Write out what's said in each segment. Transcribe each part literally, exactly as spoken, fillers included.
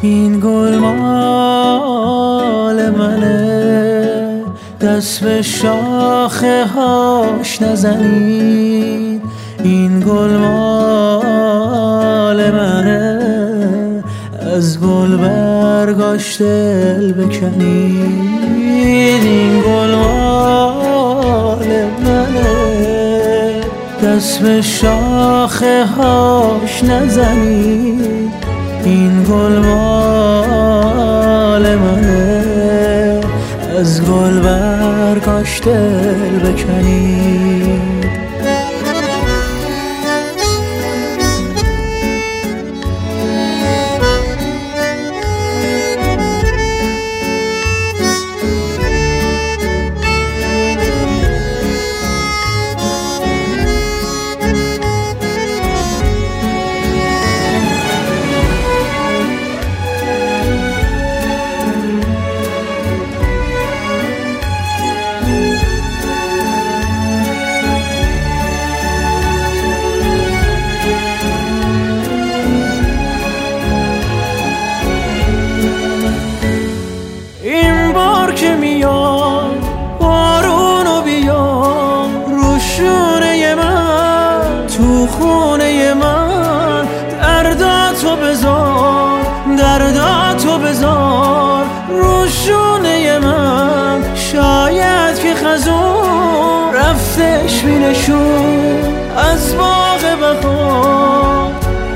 این گل مال منه، دست به شاخه هاش نزنید. این گل مال منه، از گل برگاش دل بکنید. این گل مال منه، دست به شاخه هاش نزنید. این گل مال منه، از گل برگاش دل بکنید. که میاد بارونو بیاد رو شونه من، تو خونه من. درداتو بذار، درداتو بذار رو شونه من. شاید که خزون رفتش بینشون از باغ بهار.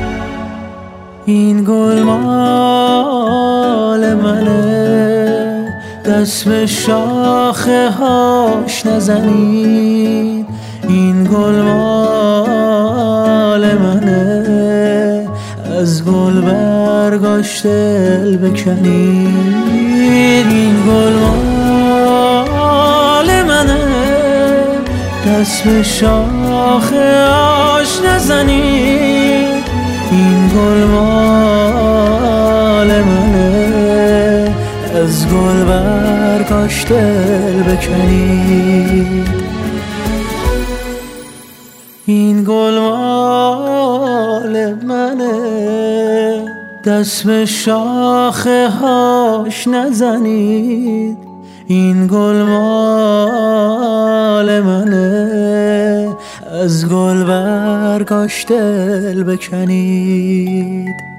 این گل مال منه، دست به شاخه هاش نزنید. این گل مال منه، از گل برگاش دل بکنید. این گل مال منه، دست به شاخه هاش نزنید. این گل مال منه، از گل برگاش دل بکنید. این گل مال منه، دست به شاخه هاش نزنید. این گل مال منه، از گل برگاش دل بکنید.